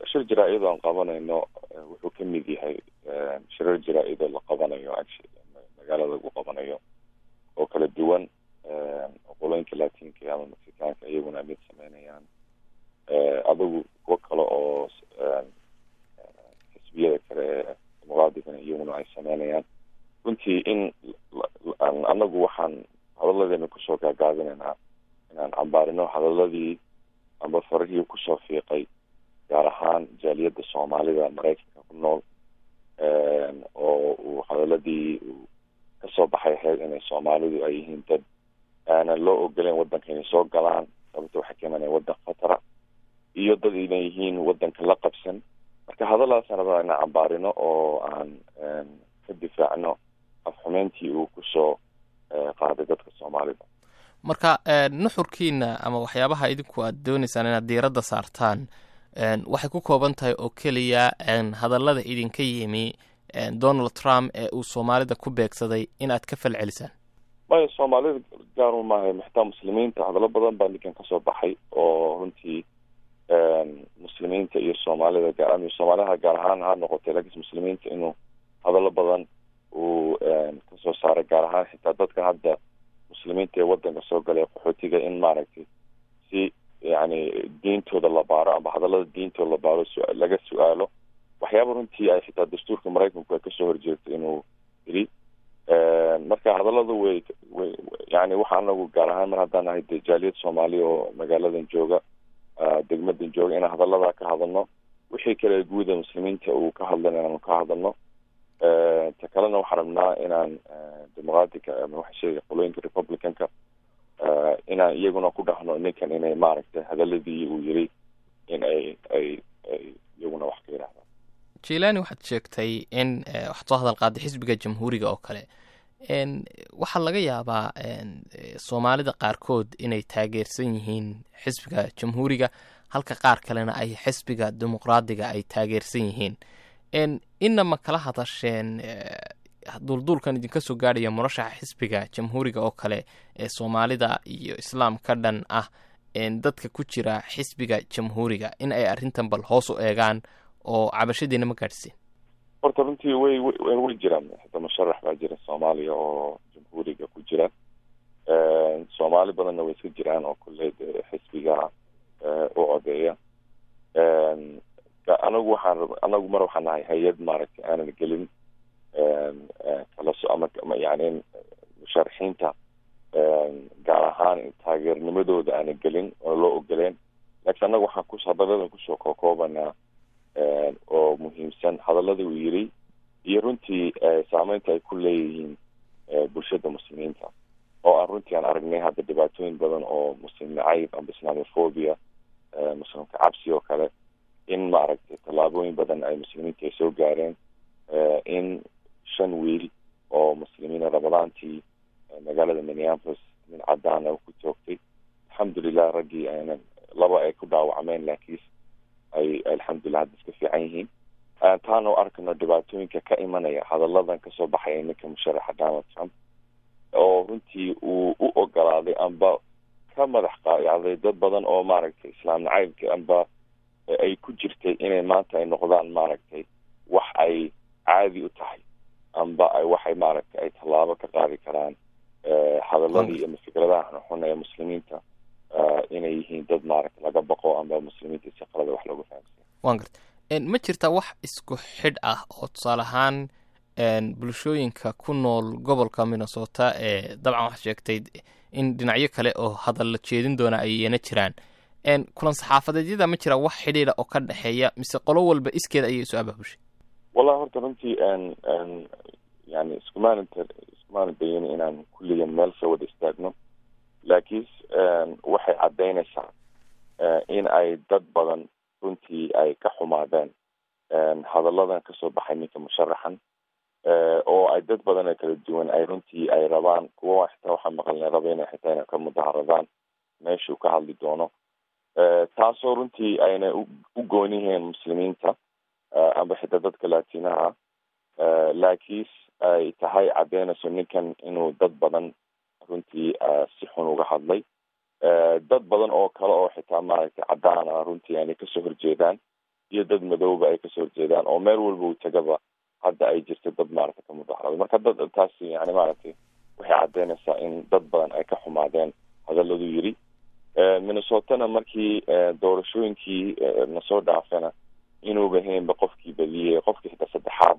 shir jaraa'id aan qabanayno wuxuu ka mid yahay shirar jaraa'id oo la qabanayo magaalada lagu qabanayo oo kala duwan qolooyinka Latinka ama Mexicaanka iyaguna mid sameynayaan adigu kuwa kale oo xisbiyada kale muqaadimka iyaguna ay sameynayaan runtii in anagu waxaan hadalladeena kusoo gaagaabinaynaa inaan cambaarino hadaladii amba farihii kusoo fiiqay gaar ahaan jaaliyadda Soomaalida Mareykanka ku nool oo uu hadaladii kasoo baxay ahayd inay Soomaalidu ay yihiin dad aanan loo ogoleen waddanka inay soo galaan sababtoo waxay keenayaan waddan khatara iyo dad inay yihiin waddanka la qabsan marka hadalaasaan rabaa inaan cambaarino oo aan ka difaacno afxumeyntii uu kusoo qaaday dadka Soomaalida. marka nuxurkiina ama waxyaabaha idinku aad doonaysaan inaad diiradda saartaan waxay ku kooban tahay oo keliya hadallada idinka yimi Donald Trump ee uu Soomaalida ku beegsaday inaad ka falcelisaan. maya Soomaalida gaar u maahay maxtaa muslimiinta hadallo badan baa ninkan kasoo baxay oo runtii muslimiinta iyo Soomaalida gaar ahaan ha noqotay laakiin muslimiinta inuu hadallo badan uu kasoo saaray gaar ahaan xitaa dadka hadda muslimiinta ee waddanka soo galay qaxootiga in maaragtay si yani diintooda la baaro ama hadallada diintooda la baaro laga su'aalo waxyaaba runtii ay xitaa dastuurka Mareykanku ay kasoo horjeedo inuu yiri marka hadallada way yani waxa anagu gaar ahaan mar haddaan ahay jaaliyad Soomaali oo magaaladan jooga degmadan jooga in hadallada ka hadalno wixii kale guud ee muslimiinta uu ka hadlayna ka hadalno ta kalena waxaan rabnaa inaan dimuqraadiga ama waxa sheegay qolooyinka Republicanka inaan iyaguna ku dhahno ninkan inay maaragtay hadaladii uu yiri in ay iyaguna wax ka yiraahdaan. Jilani waxaad sheegtay in wax soo hadal qaaday xisbiga jamhuuriga oo kale waxaa laga yaabaa Soomaalida qaarkood inay taageersan yihiin xisbiga jamhuuriga halka qaar kalena ay xisbiga dimuqraadiga ay taageersan yihiin inama kala hadasheen duldulkan idinka soo gaadhaya murashaxa xisbiga jamhuuriga oo kale ee Soomaalida iyo islaamka dhan ah dadka ku jira xisbiga jamhuuriga in ay arrintan bal hoos u eegaan oo cabashadeena ma gaadhsiin. horta runtii way jiraan xitaa musharax baa jira Soomaaliya oo jamhuuriga ku jira Soomaali badanna way iska jiraan oo kulleed xisbiga u codeeya anagu mar waxaan nahay hay'ad maaragtay aanan gelin kala ama yani musharaxiinta gaar ahaan taageernimadooda aanan gelin oo loo ogoleen laakiin anagu waxaan hadallada kusoo koobanaa oo muhiimsan hadallada uu yiri iyo runtii saameynta ay ku leeyihiin bulshada muslimiinta oo aan runtii aan aragnay hadda dhibaatooyin badan oo muslim nacayb ama islamophobia muslimka cabsi oo kale in maaragtay tallaabooyin badan ay muslimiinta ay soo gaareen in 5 wiil oo muslimiina Ramadaantii magaalada Minneapolis min cadaan oo ku joogtay alxamdulillah raggii aynan laba ay ku dhaawacmeen laakiin ay alxamdulillah iska fiican yihiin taano arkano dhibaatooyinka ka imanaya hadalladan kasoo baxay ninka musharaxa Donald Trump oo runtii uu u ogolaaday amba ka madax qaadayay dad badan oo maaragtay islaam nacaybka amba ay ku jirtay inay maanta ay noqdaan maaragtay wax ay caadi u tahay amba ay waxay maaragtay ay tallaabo ka qaadi karaan hadaladii iyo fikradaha xun ee muslimiinta inay yihiin dad maaragtay laga baqo amba muslimiinta si qalad wax loogu fahamsiyo. waan gartay ma jirta wax isku xidh ah oo tusaale ahaan bulshooyinka ku nool gobolka Minnesota dabcan waxaad sheegtay in dhinacyo kale oo hadal la jeedin doona ay yeena jiraan kulan saxaafadeedyada ma jira wax xidhiidha oo ka dhaxeeya mise qolo walba iskeeda ayay isu abaabushay. wallahi horta runtii yani iskumaan bayin inaan kulligan meel soo wada istaagno laakiin waxay caddaynaysaa in ay dad badan runtii ay ka xumaadeen hadalladan kasoo baxay ninka musharaxan oo ay dad badan oo kala duwan ay runtii ay rabaan kuwa xitaa waxaa maqalnay raba inay xitaa inay ka mudaharadaan meeshuu ka hadli doono taasoo runtii ayna u goon yihiin muslimiinta amba xitaa dadka Laatinaha laakiin ay tahay caddeynayso ninkan inuu dad badan runtii si xun uga hadlay dad badan oo kale oo xitaa maaragtay cadaan ah runtii aanay kasoo horjeedaan iyo dad madowba ay kasoo jeedaan oo meel walba uu tagaba hadda ay jirto dad maaragtay ka mudaharaday marka dad taasi yani maaragtay waxay caddeynaysaa in dad badan ay ka xumaadeen hadalladu yiri minnesotana markii doorashooyinkii nasoo dhaafena inuuba haynba qofkii badiyey qofkii xitaa saddexaad